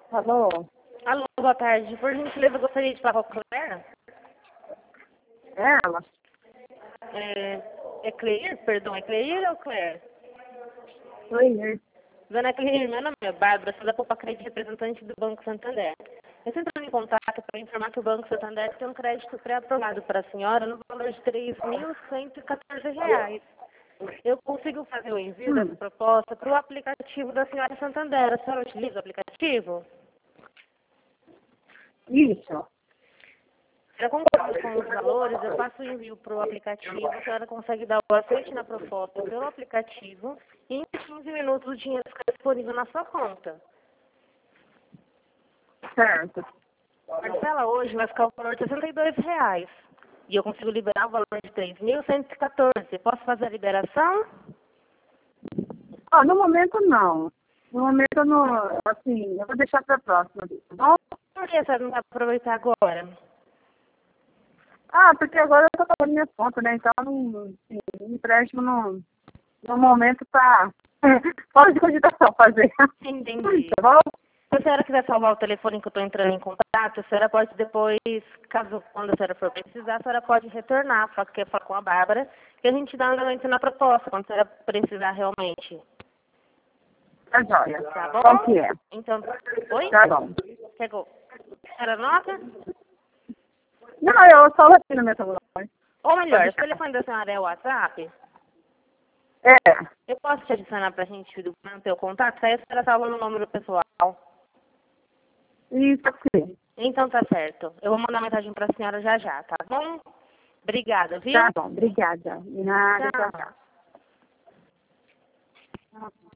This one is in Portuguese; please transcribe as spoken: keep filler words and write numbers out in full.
Alô? Alô, boa tarde. Por gentileza, eu gostaria de falar com a Claire. Ela? É, é Cleir? Perdão, é Cleir ou Claire? Oi, Dona Cleir, meu nome é Bárbara, sou da Poupa Crédito, representante do Banco Santander. Eu estou entrando em contato para informar que o Banco Santander tem um crédito pré-aprovado para a senhora no valor de três mil cento e quatorze reais. Eu consigo fazer o envio dessa hum, proposta para o aplicativo da senhora Santander. A senhora utiliza o aplicativo? isso. Se eu concordo com os valores, eu faço o envio para o aplicativo, a senhora consegue dar o aceite na proposta pelo aplicativo e em quinze minutos o dinheiro fica disponível na sua conta. Certo. A parcela hoje vai ficar o valor de sessenta e dois reais. E eu consigo liberar o valor de três mil cento e quatorze. Posso fazer a liberação? Ó, no momento não. No momento eu não, assim, eu vou deixar para a próxima, tá bom? Por que a senhora não vai aproveitar agora? Ah, porque agora eu tô pagando minha conta, né? Então, não, assim, o empréstimo no, no momento tá fora de cogitação fazer. Entendi. Tá bom? Se a senhora quiser salvar o telefone que eu estou entrando em contato, a senhora pode depois, caso quando a senhora for precisar, a senhora pode retornar, só que falar com a Bárbara, que a gente dá um andamento na proposta, quando a senhora precisar realmente. Tá joia. Tá bom? Qual que é? Então, oi? Tá bom. Quer que eu... A senhora anota? Não, eu só aqui no meu celular. Ou melhor, o telefone da senhora é o WhatsApp? É, Eu posso te adicionar pra gente manter o contato? Aí a senhora salva no número pessoal. isso aqui. Então tá certo. Eu vou mandar mensagem pra senhora já já, tá bom? Obrigada, viu? Tá bom, obrigada. De nada, tchau, Tchau. tchau.